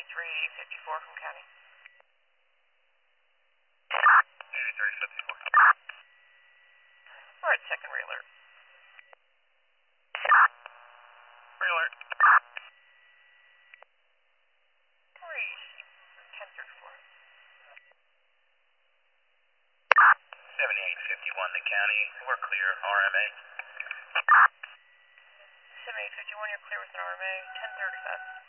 8354 from county. 8354. We're at second alert. Alert. 1034. 7851 the county. We're clear. RMA. 7851, you're clear with an RMA. 1035.